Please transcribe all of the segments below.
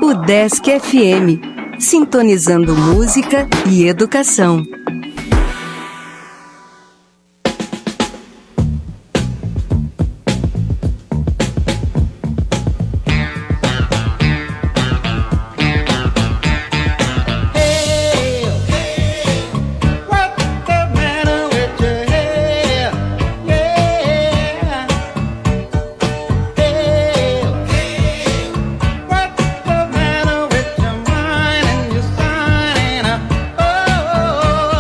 Udesc FM, sintonizando música e educação. Oh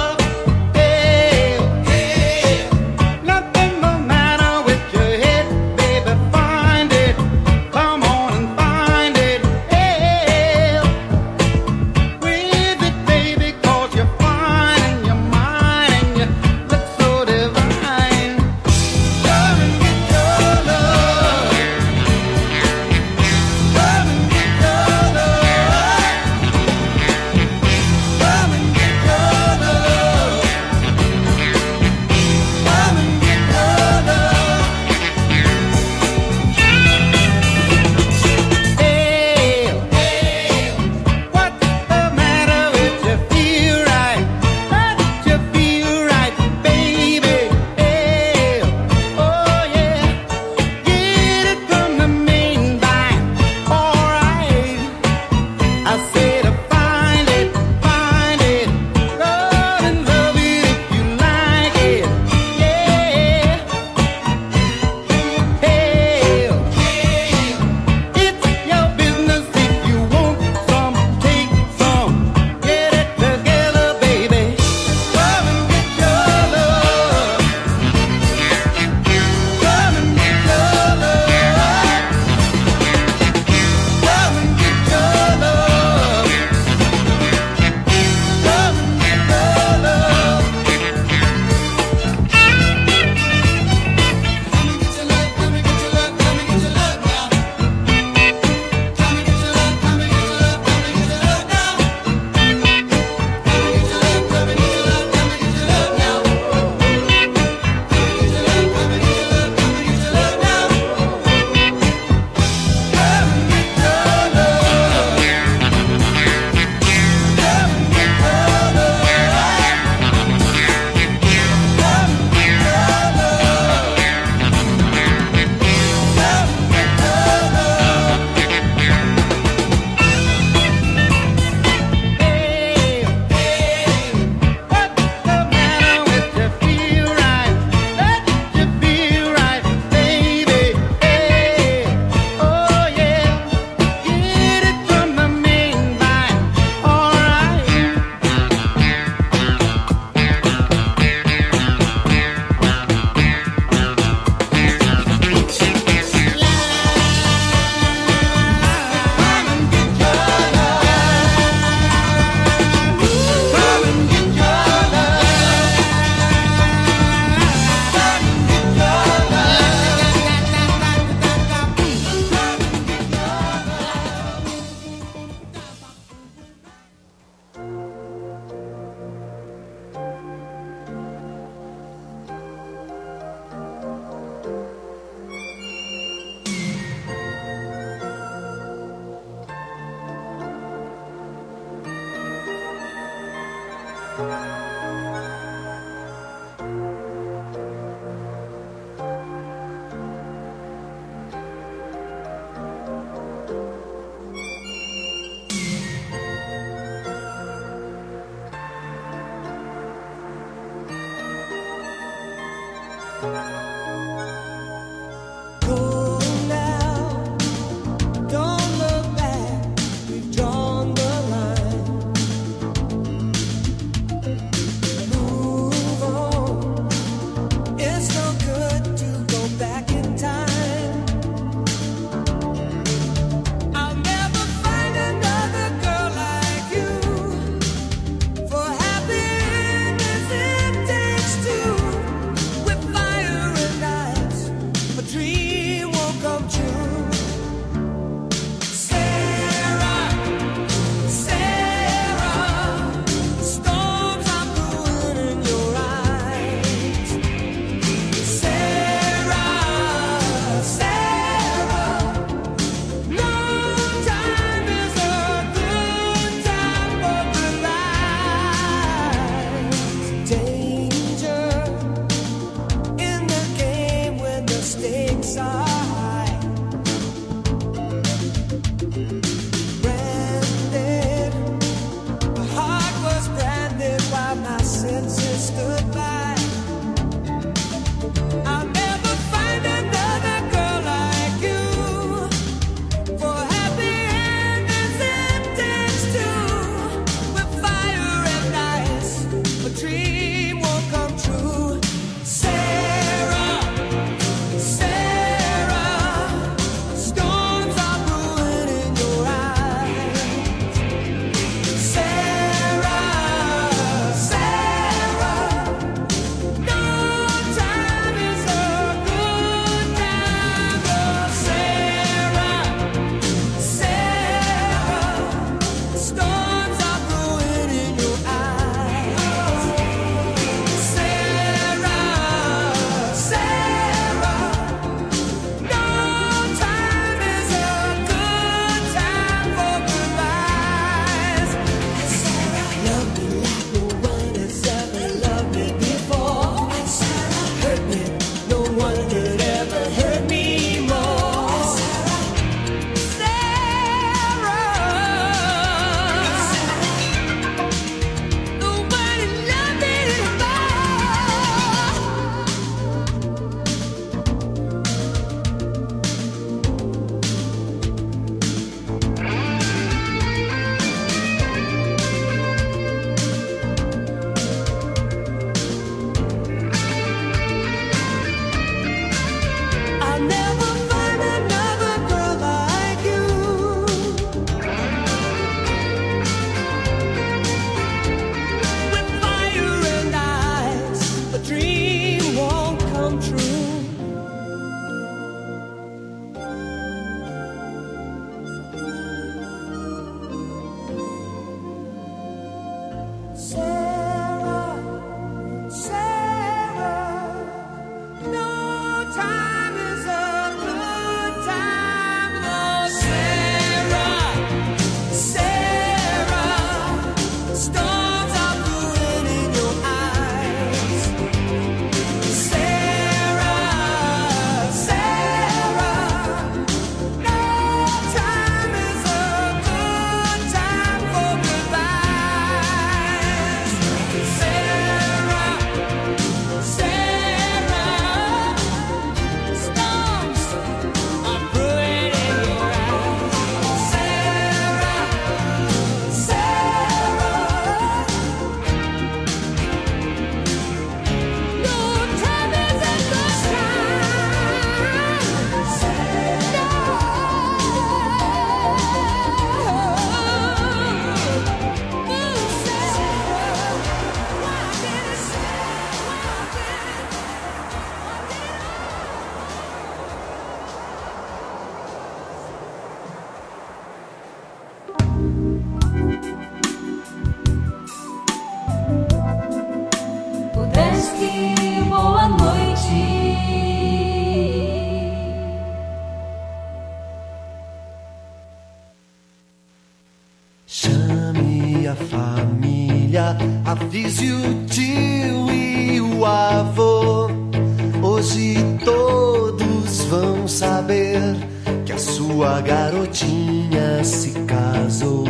Chame a família, avise o tio e o avô. Hoje todos vão saber que a sua garotinha se casou.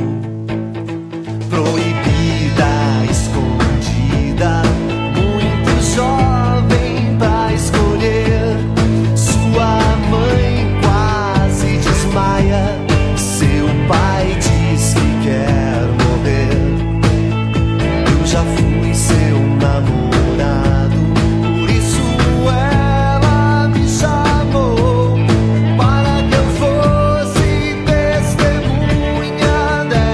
Proibida, escondida, muito jovem pra escolher. Sua mãe quase desmaia, seu pai diz que quer morrer. Eu já fui seu namorado, por isso ela me chamou, para que eu fosse testemunha dela.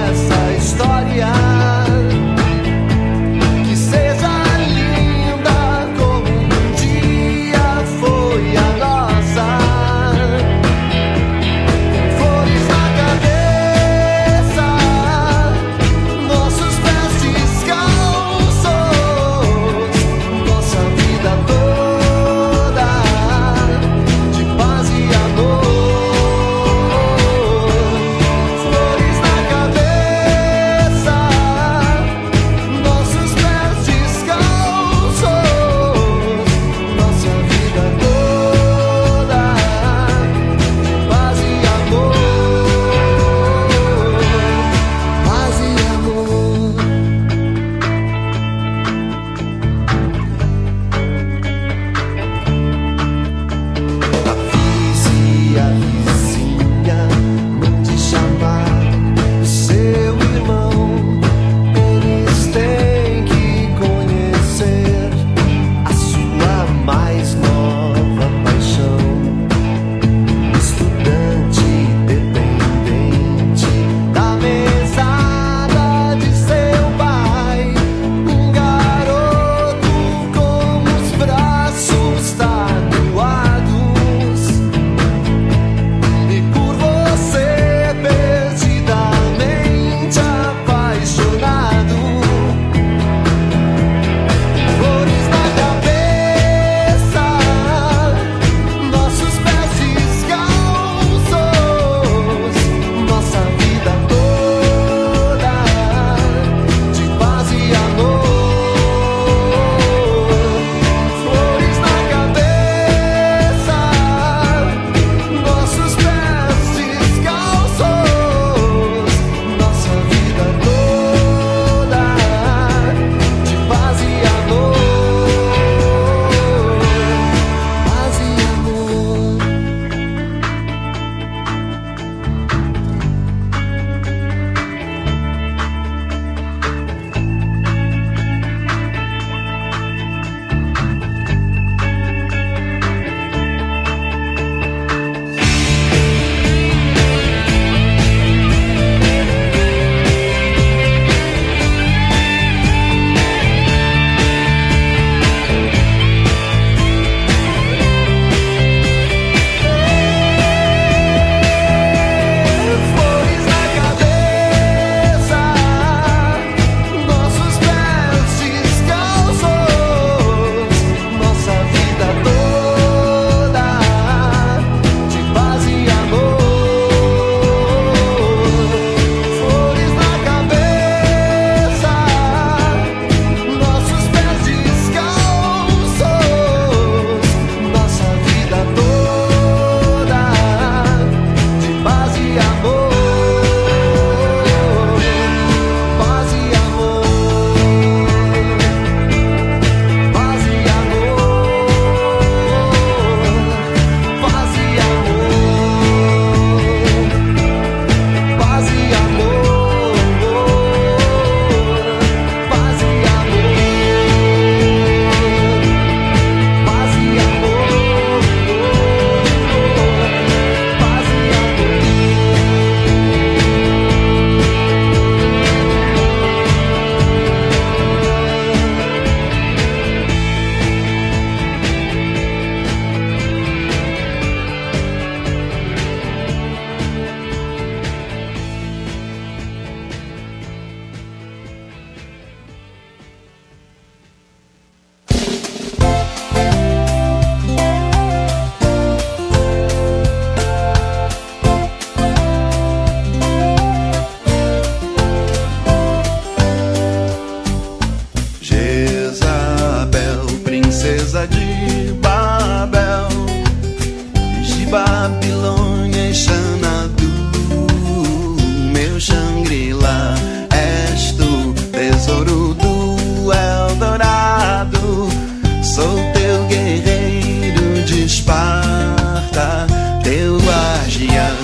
guardião.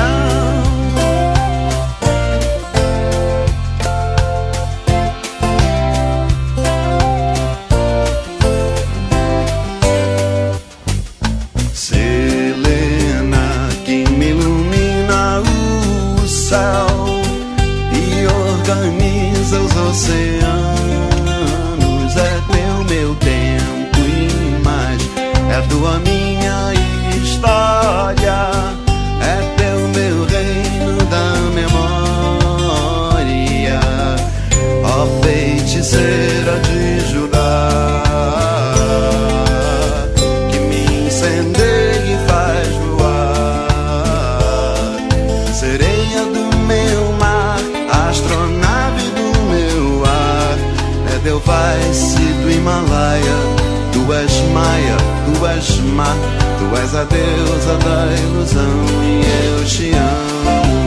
Selena, que me ilumina o céu e organiza os oceanos, é teu meu tempo e mais, é tua minha história, é teu meu reino da memória, ó feiticeira de Judá, que me incendeia e faz voar, sereia do meu mar, astronave do meu ar, é Delphice do Himalaia, tu és Maia, tu és Má, tu és a deusa da ilusão e eu te amo.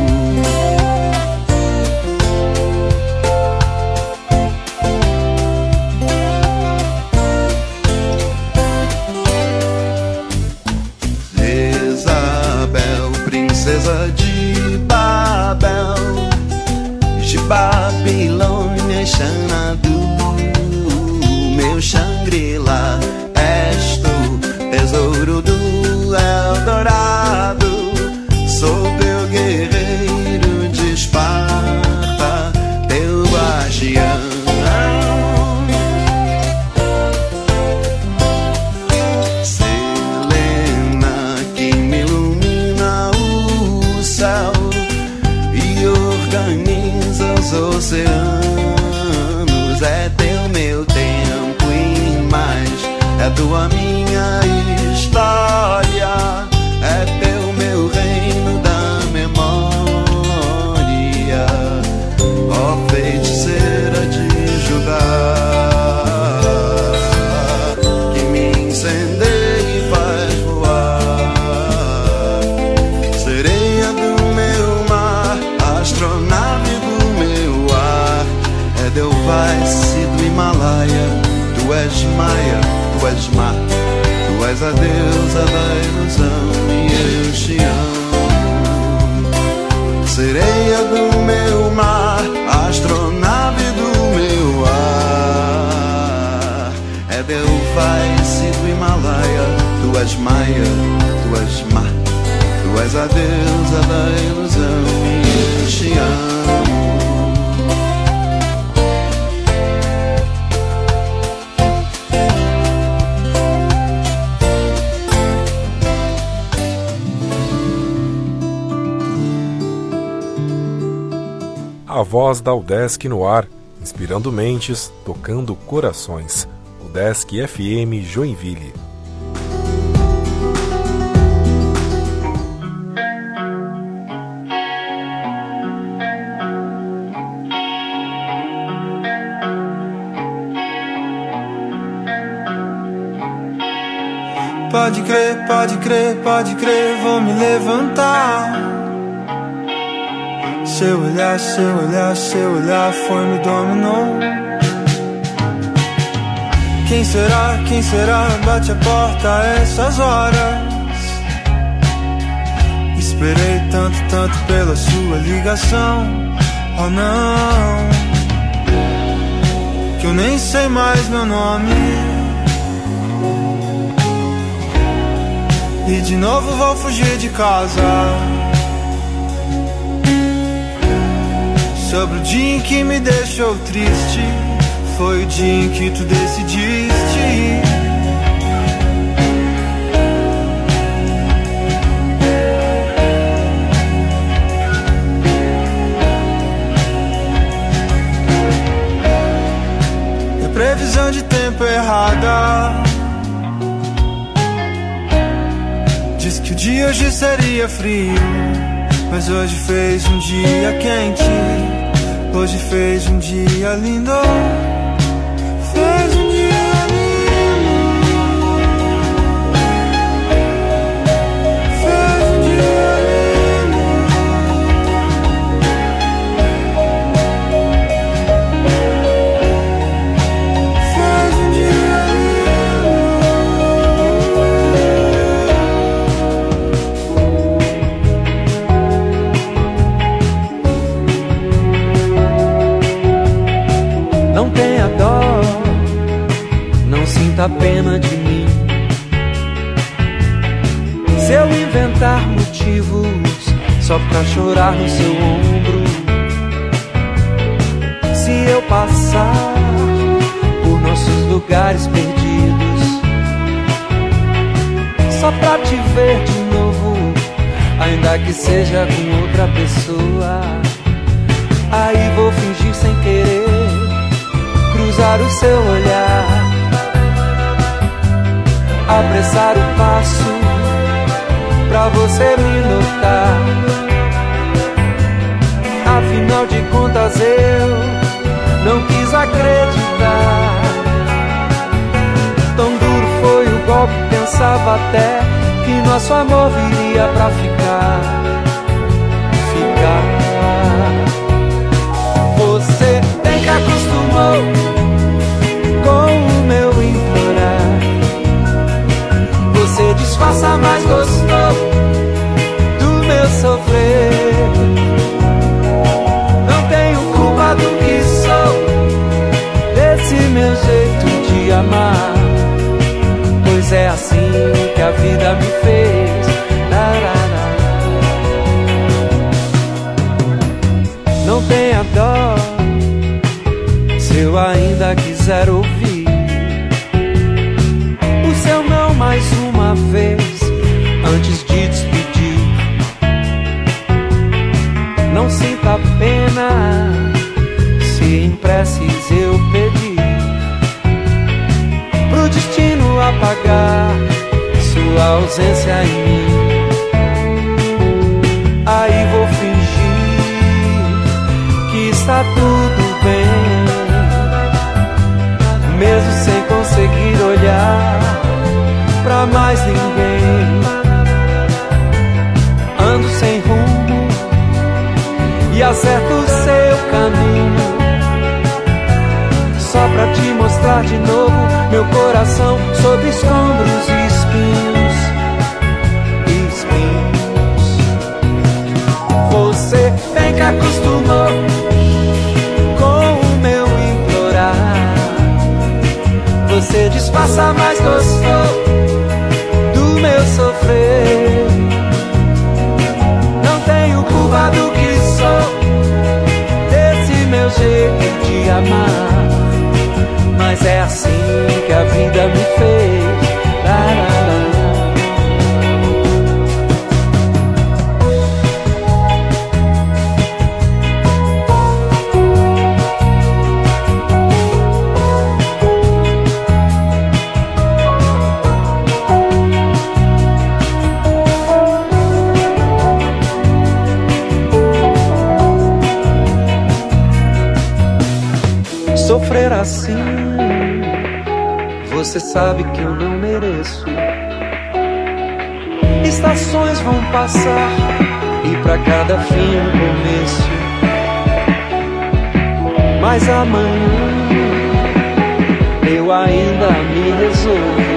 Jezabel, princesa de Babel, de Babilônia e Xanadu, meu Shangri-La, és tu, tesouro do Eldorado, sou teu guerreiro de Esparta, teu guardião. Selena, que me ilumina o céu e organiza os oceanos, é teu meu tempo e mais, é tua minha história, é teu meu reino da memória, ó feiticeira de Judá, que me incendeia e faz voar, sereia do meu mar, astronave do meu ar, é Delphice do Himalaia, tu és Maia, tu és Má, tu és a deusa da ilusão e eu te amo. Sereia do meu mar, astronave do meu ar, é Delphice do Himalaia, tu és Maia, tu és Má, tu és a deusa da ilusão e eu te amo. A voz da UDESC no ar, inspirando mentes, tocando corações. UDESC FM Joinville. Pode crer, pode crer, pode crer, vou me levantar. Seu olhar, seu olhar, seu olhar foi me dominou. Quem será, bate a porta a essas horas. Esperei tanto, tanto pela sua ligação. Oh não, que eu nem sei mais meu nome. E de novo vou fugir de casa. Sobre o dia em que me deixou triste, foi o dia em que tu decidiste ir. É previsão de tempo errada. Diz que o dia hoje seria frio, mas hoje fez um dia quente. Hoje fez um dia lindo. Fez um dia lindo. Fez um dia lindo. Fez um dia lindo. muita pena de mim. Se eu inventar motivos só pra chorar no seu ombro, se eu passar por nossos lugares perdidos só pra te ver de novo, ainda que seja com outra pessoa, aí vou fingir sem querer cruzar o seu olhar, apressar o passo pra você me notar. Afinal de contas eu não quis acreditar. Tão duro foi o golpe, pensava até que nosso amor viria pra ficar. Você bem que acostumou com o meu implorar. Você disfarça, mas gostou do meu sofrer. Não tenho culpa do que sou, desse meu jeito de amar, pois é assim que a vida me fez. Não tenha dó se eu ainda quiser ouvir o seu não mais uma vez antes de despedir. Não sinta pena se em preces eu pedir pro destino apagar sua ausência em mim. Aí vou fingir que está tudo bem, mesmo sem conseguir olhar pra mais ninguém. Ando sem rumo e acerto o seu caminho, só pra te mostrar de novo meu coração sob escombros e espinhos. Você bem que acostumou com o meu implorar. Você disfarça, mas gostou do meu sofrer. Não tenho culpa do que sou, desse meu jeito de amar, mas é assim que a vida me fez. Sofrer assim, você sabe que eu não mereço. Estações vão passar e pra cada fim um começo, mas amanhã eu ainda me resolvo.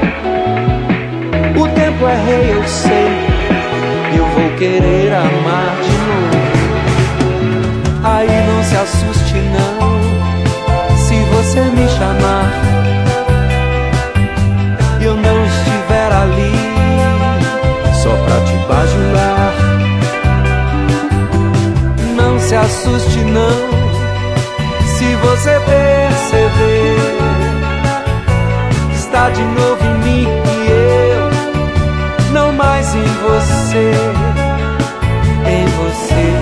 O tempo é rei, eu sei, eu vou querer amar de novo. Aí não se assuste não se você me chamar e eu não estiver ali só pra te bajular. Não se assuste não se você perceber que está de novo em mim e eu não mais em você, em você.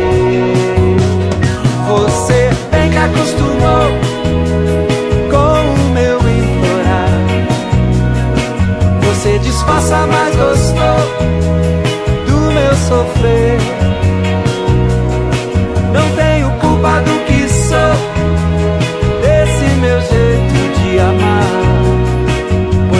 Você bem que acostumou com o meu implorar. Você disfarça, mas gostou do meu sofrer. Não tenho culpa do que sou, desse meu jeito de amar,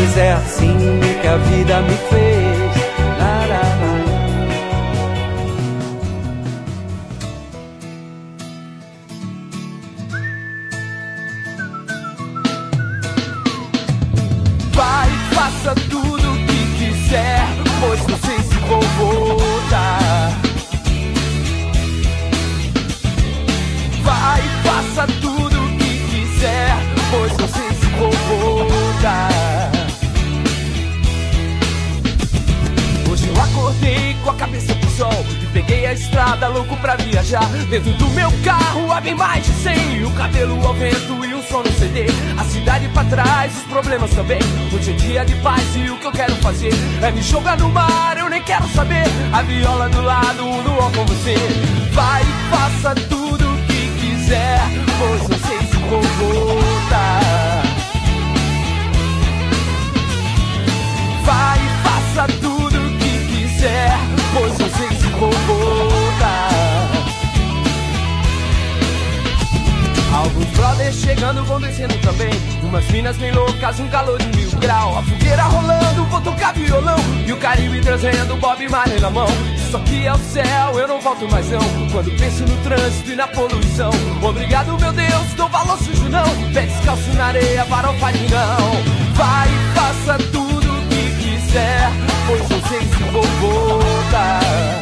anda louco pra viajar. Dentro do meu carro há bem mais de 100. O cabelo ao vento e o som no CD. A cidade pra trás, os problemas também. Hoje é dia de paz e o que eu quero fazer é me jogar no mar, eu nem quero saber. A viola do lado, o luar com você. Vai e faça tudo o que quiser, pois não sei se vou voltar. Vai e faça tudo o que quiser, pois não sei se vou voltar. Alguns brothers chegando vão descendo também. Umas minas bem loucas, um calor de 1000 graus. A fogueira rolando, vou tocar violão. E o Caribe trazendo Bob Marley na mão. Isso aqui é o céu, eu não volto mais não. Quando penso no trânsito e na poluição. Obrigado meu Deus, dou valor sujo não. Pé descalço na areia, farofa de não. Vai e faça tudo o que quiser, pois não sei se vou voltar.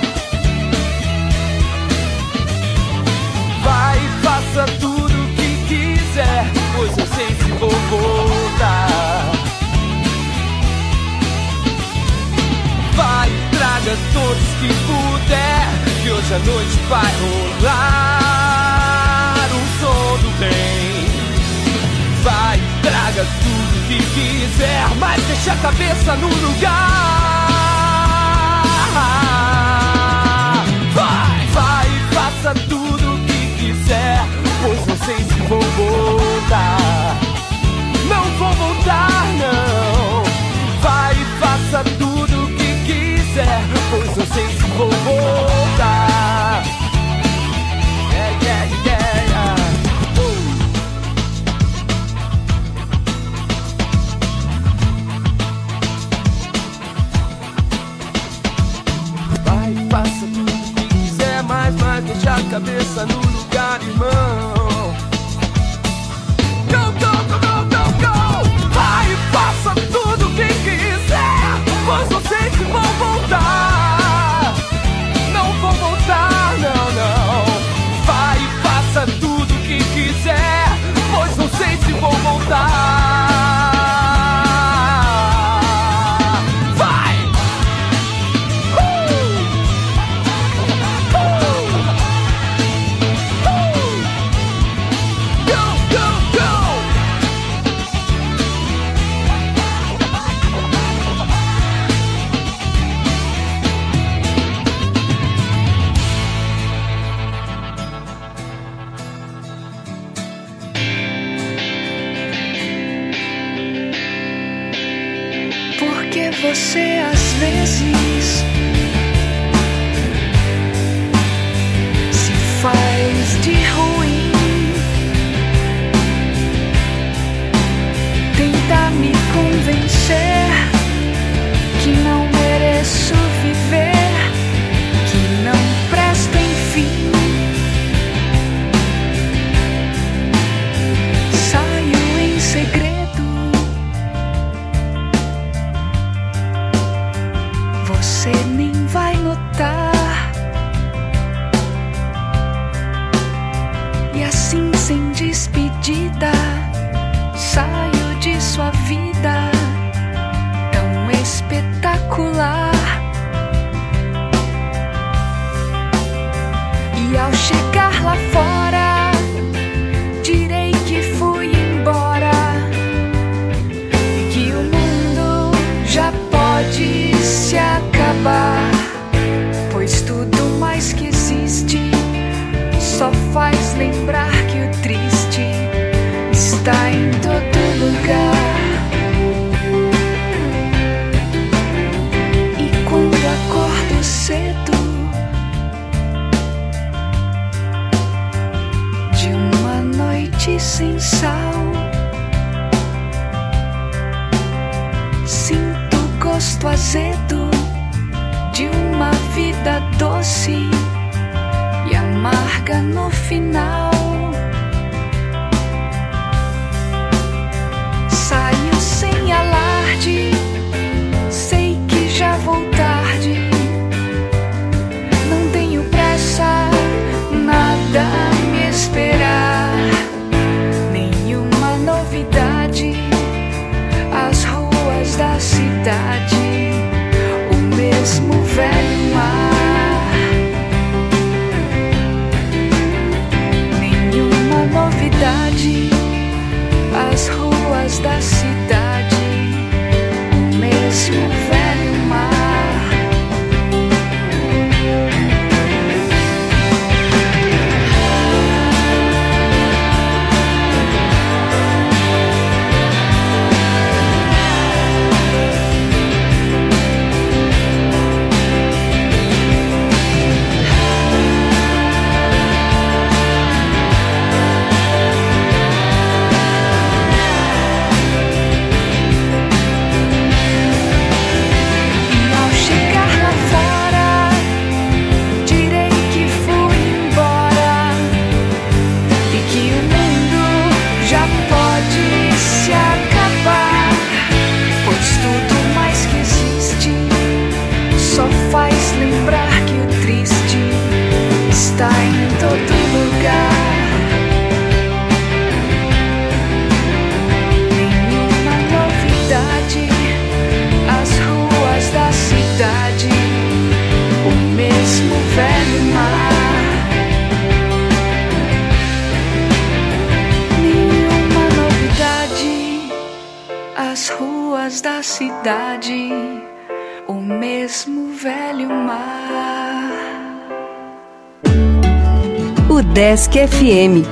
Vai e faça tudo o que quiser, pois não sei se vou voltar. Vai e traga todos que puder, que hoje a noite vai rolar o som do bem. Vai e traga tudo que quiser, mas deixa a cabeça no lugar. Vai e faça tudo o que quiser, pois não sei se vou voltar. Não vou voltar não. Vai e faça tudo o que quiser, pois não sei se vou voltar. Yeah, yeah, yeah, yeah. Vai e faça tudo o que quiser, mas deixa a cabeça no lugar, irmão. Go, go, go, go, go, go. Vai e faça tudo o que quiser, pois não sei se vou voltar. Não vou voltar, não, não. Vai e faça tudo o que quiser, pois não sei se vou voltar. Vai! Go, go, go! Porque você às vezes se faz de ruim, tenta me convencer que não mereço viver, que não presta enfim. Saio em segredo, você nem vai notar. E assim, sem despedida, saio de sua vida tão espetacular. E ao chegar lá fora, direi que fui embora e que o mundo já pode se acabar, pois tudo mais que existe só faz lembrar que o triste está em todo lugar. E quando acordo cedo de uma noite sem sal, sinto gosto azedo de uma vida doce e amarga no final. Saio sem alarde, sei que já vou tarde. Não tenho pressa, nada a me esperar, nenhuma novidade. As ruas da cidade, o mesmo velho mar. ruas da cidade, o mesmo velho mar. O Desk FM.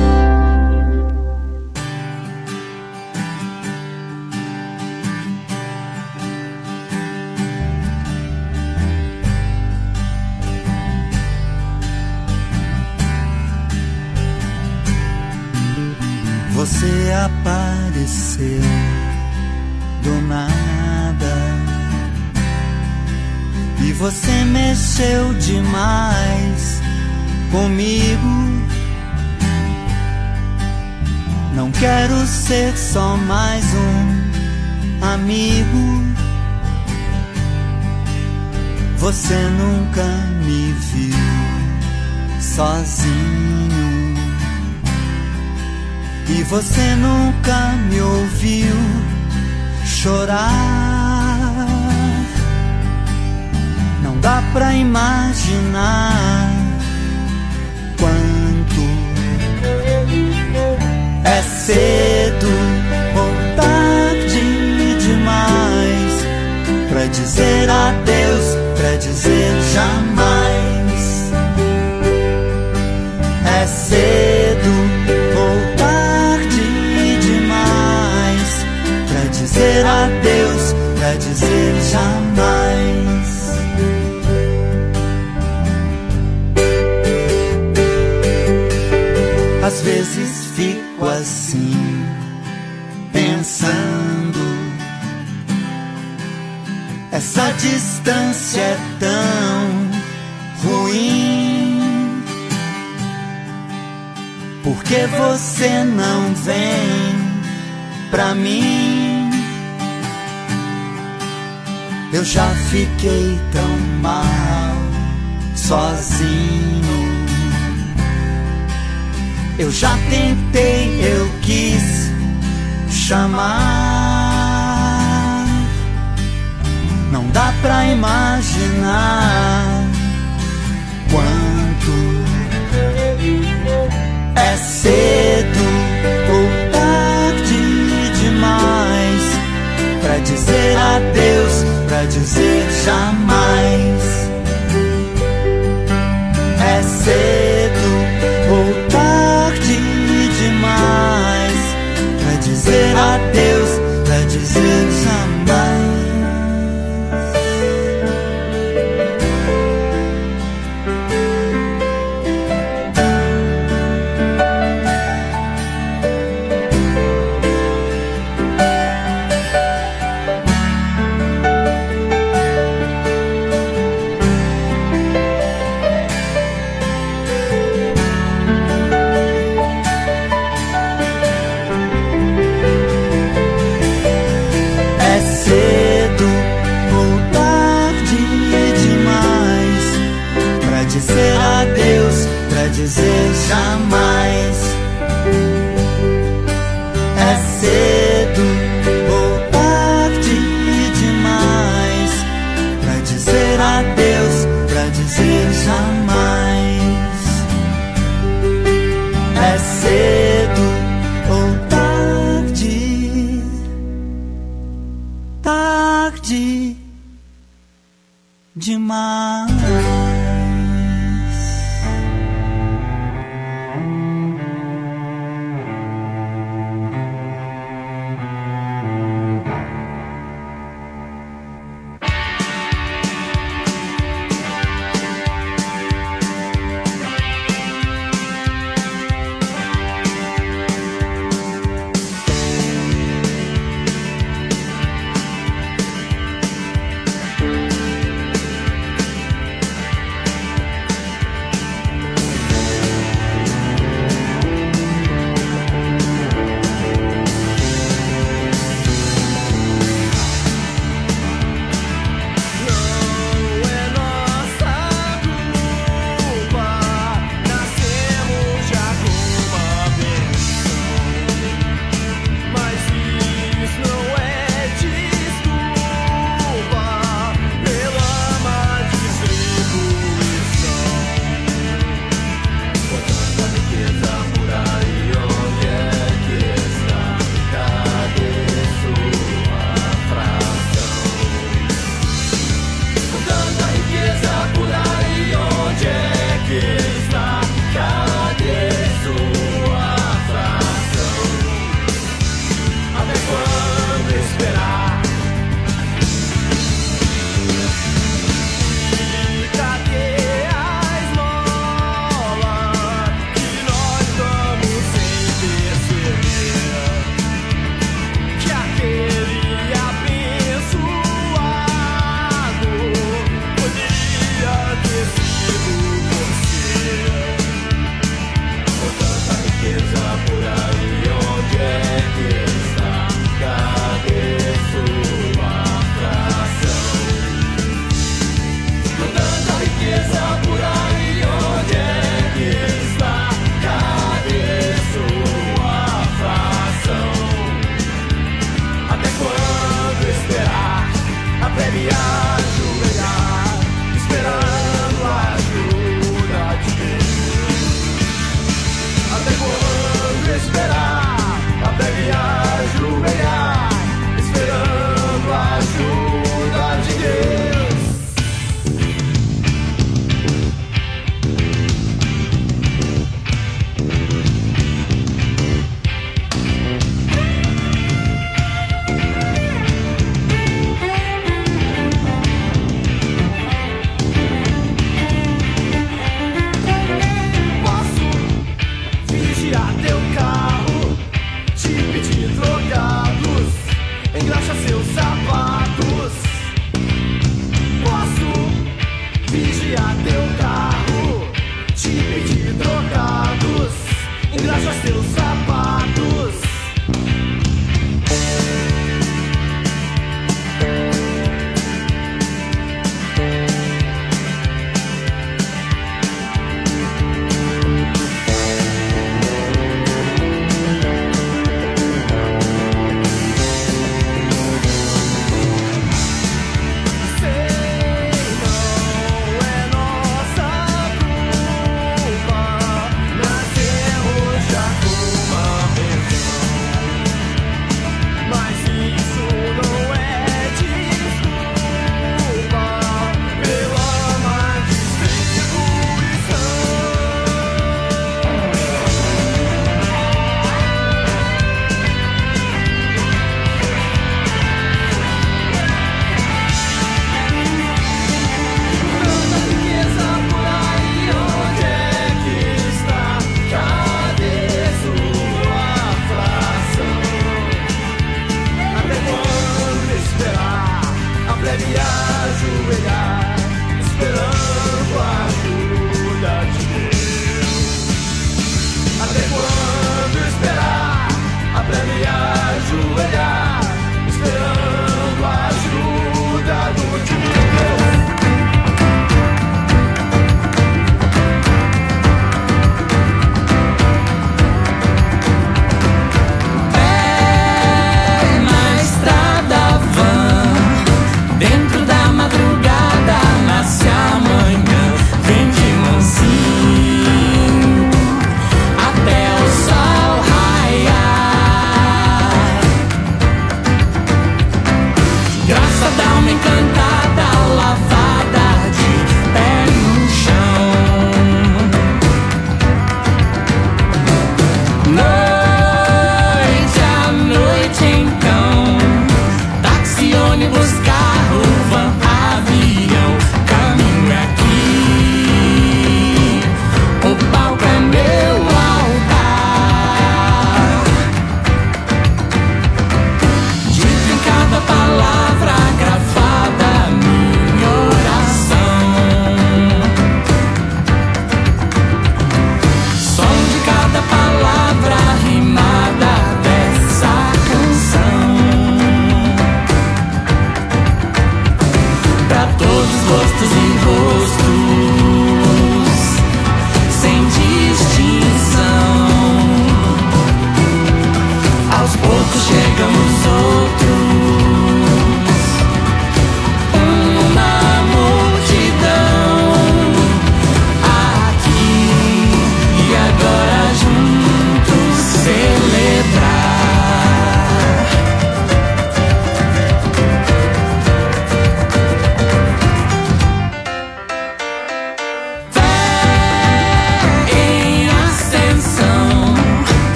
Você apareceu do nada e você mexeu demais comigo. Não quero ser só mais um amigo. Você nunca me viu sozinho e você nunca me ouviu chorar. Não dá pra imaginar quanto é cedo ou tarde demais pra dizer adeus, pra dizer jamais. É cedo ou dizer adeus, pra dizer jamais. Às vezes fico assim, pensando, essa distância é tão ruim. Por que você não vem pra mim? Eu já fiquei tão mal sozinho. Eu já tentei, eu quis chamar. Não dá pra imaginar quanto é cedo ou tarde demais pra dizer adeus, pra dizer jamais. É cedo ou tarde demais pra dizer adeus, pra dizer jamais. Dizer adeus, pra dizer jamais. É cedo ou tarde demais pra dizer adeus, pra dizer jamais. É cedo ou tarde, tarde demais.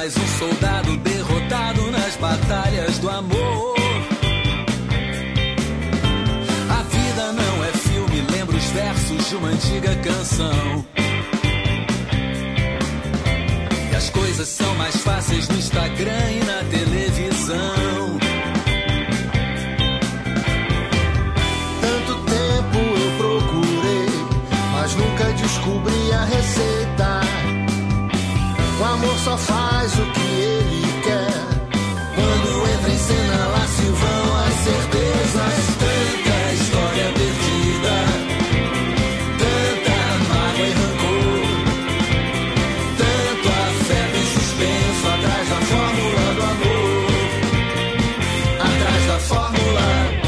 mais um soldado derrotado nas batalhas do amor. A vida não é filme, lembra os versos de uma antiga canção. E as coisas são mais fáceis no Instagram e na televisão. Tanto tempo eu procurei, mas nunca descobri a receita. O amor só faz o que ele quer. Quando entra em cena, lá se vão as certezas. Tanta história perdida, tanta mágoa e rancor, tanto afeto e suspenso atrás da fórmula do amor, atrás da fórmula.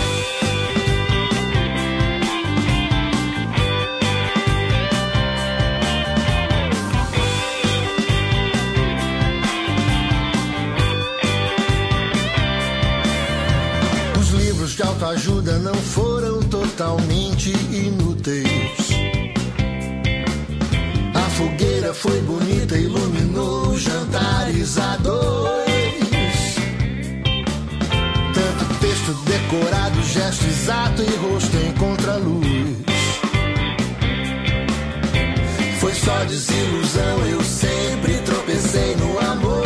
De autoajuda não foram totalmente inúteis. A fogueira foi bonita, iluminou jantares a dois. Tanto texto decorado, gesto exato e rosto em contraluz. Foi só desilusão, eu sempre tropecei no amor.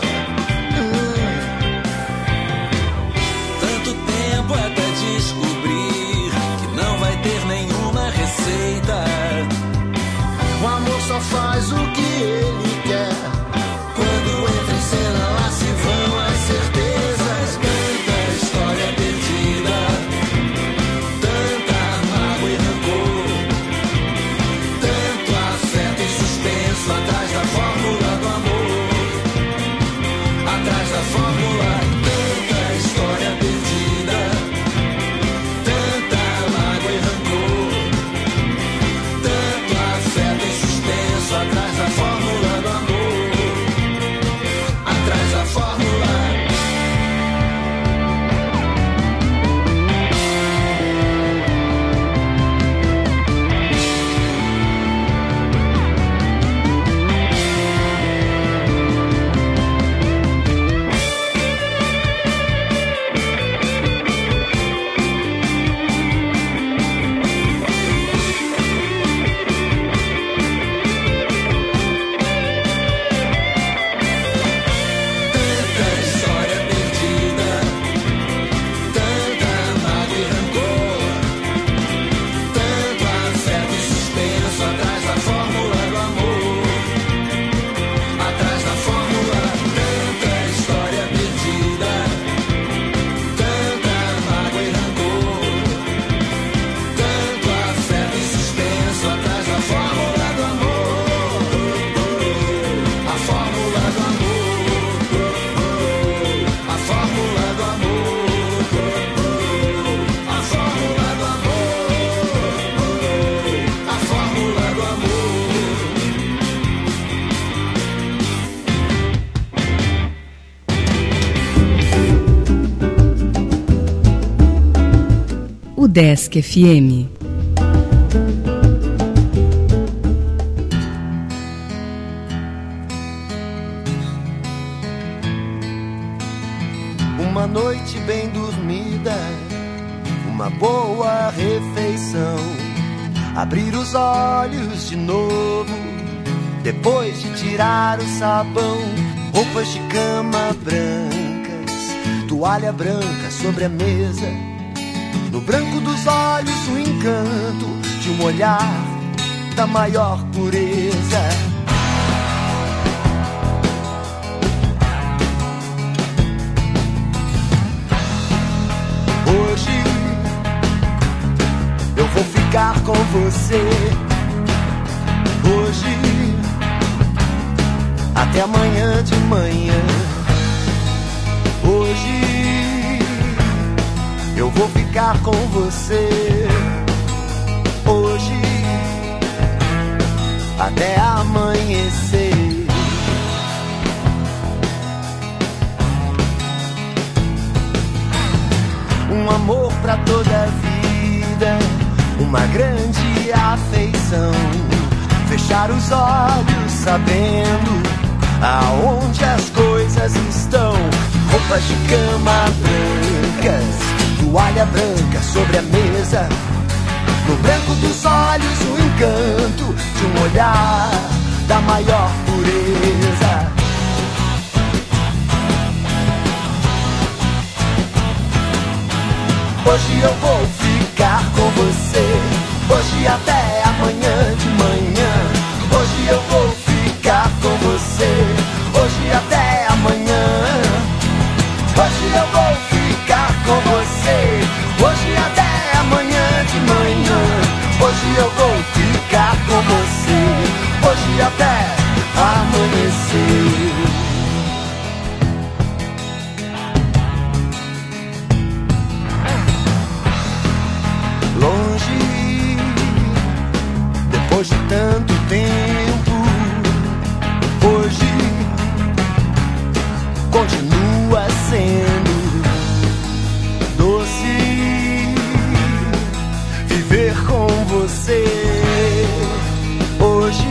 Até descobrir que não vai ter nenhuma receita. O amor só faz o que ele quer. Quando entra em cena, lá se vão as certezas. Tanta história perdida, tanta mágoa e rancor, tanto afeto e suspenso atrás da fórmula do amor, atrás da fórmula. Tanta história perdida, atrás da fórmula do amor, atrás da fórmula. Udesc FM. Uma noite bem dormida, uma boa refeição, abrir os olhos de novo, depois de tirar o sabão, roupas de cama brancas, toalha branca sobre a mesa, no branco dos olhos o encanto de um olhar da maior pureza. Hoje eu vou ficar com você. Hoje até amanhã de manhã. Hoje eu vou ficar com você. Hoje até amanhecer. Um amor pra toda a vida, uma grande afeição. Fechar os olhos sabendo aonde as coisas roupas de cama brancas, toalha branca sobre a mesa. No branco dos olhos o encanto de um olhar da maior pureza. Hoje eu vou ficar com você, hoje até amanhã de manhã. Hoje eu vou ficar com você, hoje até amanhã. Hoje eu vou ficar com você, hoje até amanhã de manhã. Hoje eu vou ficar com você, hoje até amanhecer. Longe, depois de tanto tempo, hoje continua sendo doce viver com você. Hoje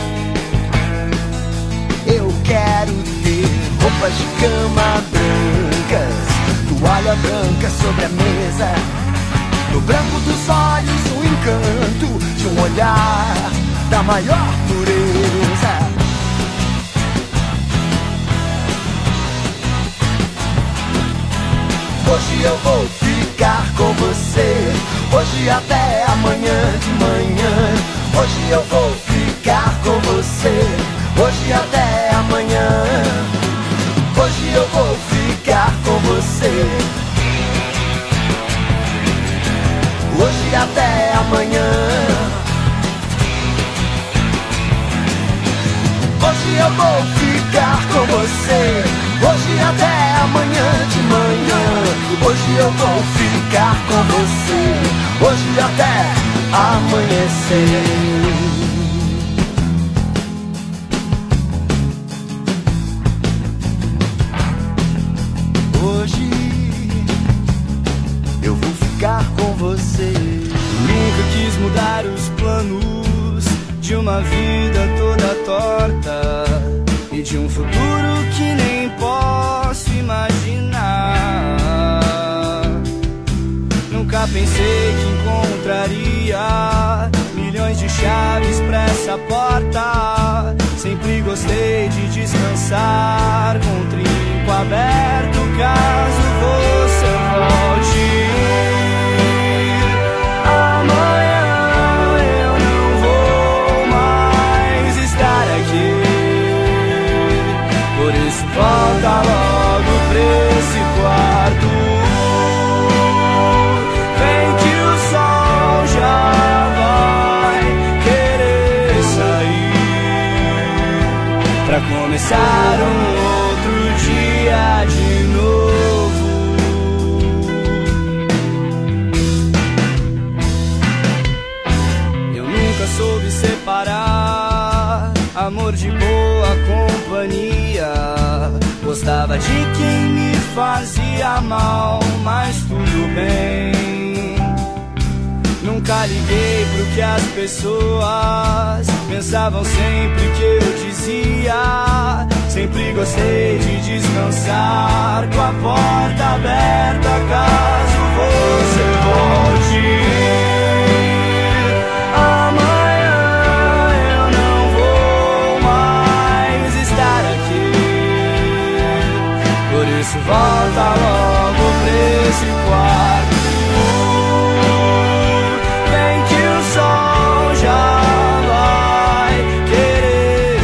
eu quero ter roupas de cama brancas, toalha branca sobre a mesa. No branco dos olhos o encanto de um olhar da maior pureza. Hoje eu vou ficar com você, hoje até amanhã de manhã. Hoje eu vou ficar com você, hoje até amanhã. Hoje eu vou ficar com você, hoje até amanhã. Hoje eu vou ficar com você, hoje até amanhã de manhã. Hoje eu vou ficar com você, hoje até amanhecer. Hoje eu vou ficar com você. Nunca quis mudar os planos de uma vida toda torta e de um futuro que nem posso imaginar. Nunca pensei que encontraria milhões de chaves pra essa porta. Sempre gostei de descansar com o trinco aberto caso você volte. Amanhã eu não vou mais estar aqui, por isso volta logo pra esse quarto. Vem que o sol já vai querer sair, pra começar outro dia de novo. Eu nunca soube separar amor de boa companhia. Gostava de quem me fazia mal, mas tudo bem. Nunca liguei pro que as pessoas pensavam sempre que eu dizia. Sempre gostei de descansar com a porta aberta caso você volte. Amanhã eu não vou mais estar aqui, por isso volta logo pra esse quarto. Vem que o sol já vai querer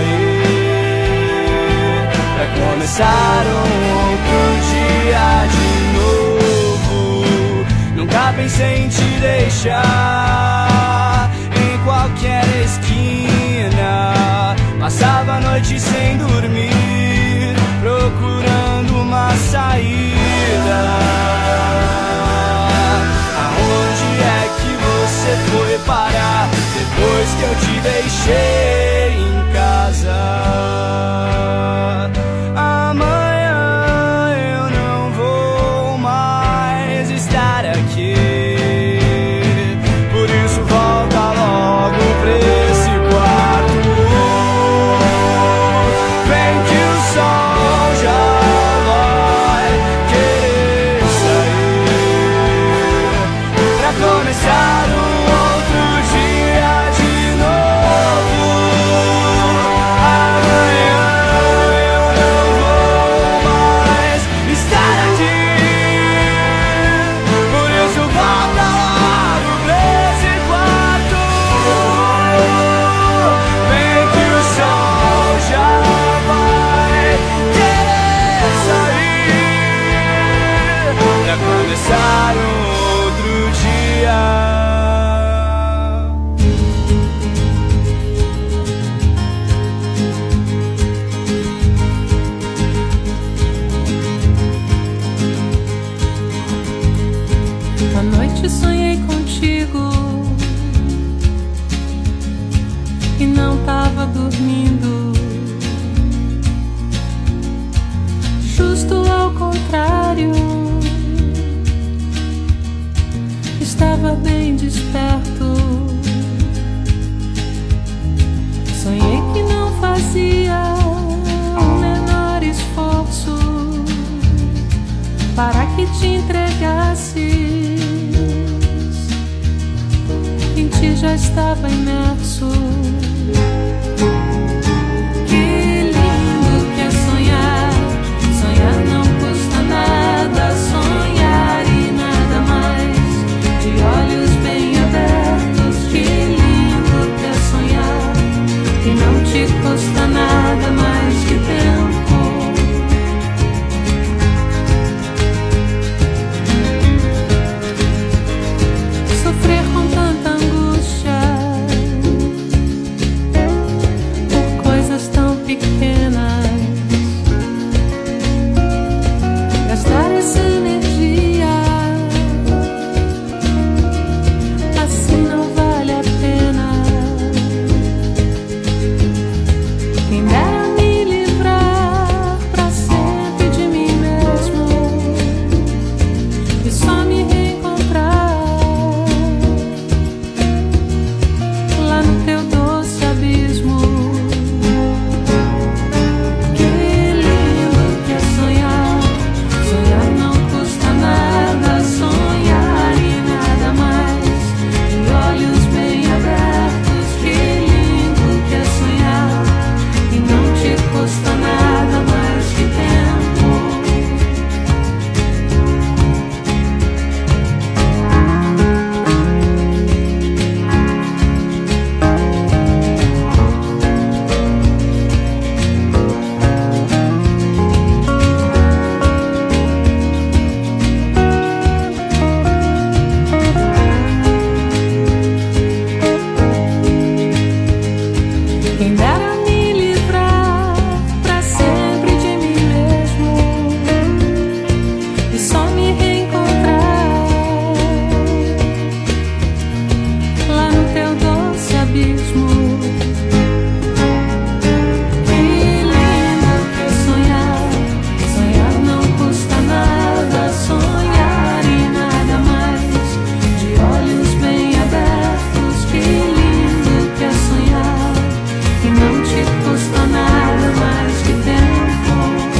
sair, pra começar outro dia de novo. Nunca pensei em te deixar em qualquer esquina. Passava a noite sem dormir, procurando uma saída. Aonde é que você foi parar depois que eu te deixei em casa? Amanhã eu não vou mais estar aqui, por isso volta logo pra esse quarto. Vem que o sol justo ao contrário. Estava bem desperto. Sonhei que não fazia o menor esforço para que te entregasses. Em ti já estava imerso. Que lindo que é sonhar. Sonhar não custa nada. Sonhar e nada mais. De olhos bem abertos. Que lindo que é sonhar. Que não te custa nada mais que tempo. Sofrer com tanta angústia por coisas tão pequenas. Gastar essa energia assim não vale a pena. Quem dera me livrar pra sempre de mim mesmo e só me reencontrar lá no teu doce abismo. Que lindo que é sonhar. Sonhar não custa nada. Sonhar e nada mais. De olhos bem abertos. Que lindo que é sonhar. E não te custa nada mais que tempo. Quem dera me livrar pra sempre de mim mesmo e só me reencontrar lá no teu doce abismo. Que lindo que é sonhar. Sonhar não custa nada. Sonhar e nada mais. De olhos bem abertos. Que lindo que é sonhar. E não te custa nada mais que tempo.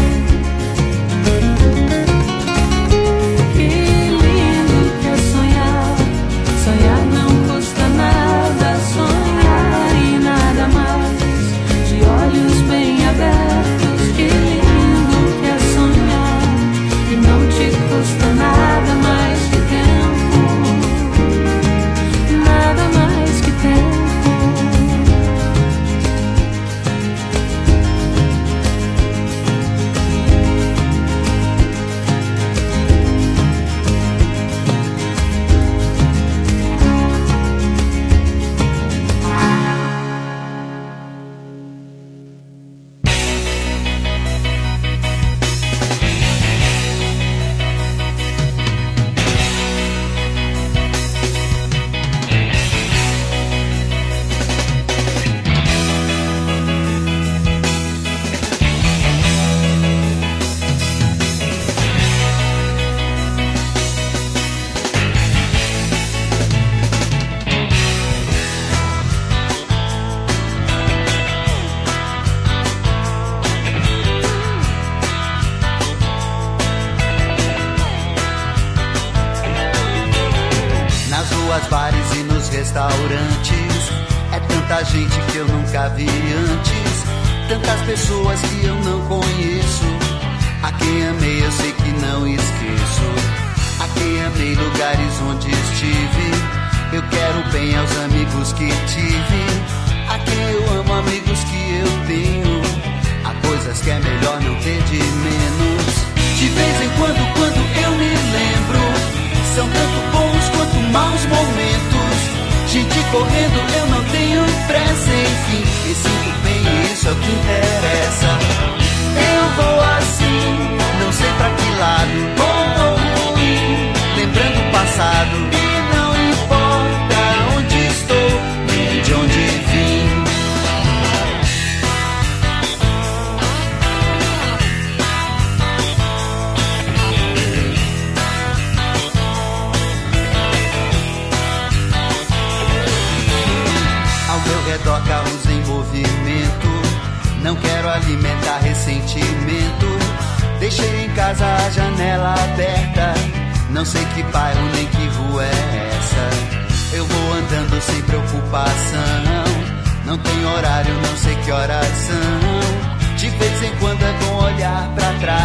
Que lindo que é sonhar. Sonhar não custa nada. Sonhar e nada mais. De olhos bem abertos. Que lindo que é sonhar. E não te custa nada mais que tempo. Nada mais que tempo. Nas ruas, bares e nos restaurantes, é tanta gente que eu nunca vi antes, tantas pessoas que eu não conheço. A quem amei eu sei que não esqueço. A quem amei lugares onde estive. Eu quero bem aos amigos que tive. A quem eu amo, amigos que eu tenho. Há coisas que é melhor não ter de menos. De vez em quando eu me lembro, são tanto bons quanto maus momentos. Gente correndo, eu não tenho pressa, enfim. Me sinto bem e isso é o que interessa. Eu vou assim, não sei pra que lado, bom ou ruim, lembrando o passado. E não importa onde estou, nem de onde vim. casa, a janela aberta. Não sei que bairro nem que rua é essa. Eu vou andando sem preocupação. Não tem horário, não sei que horas são. De vez em quando é bom olhar pra trás.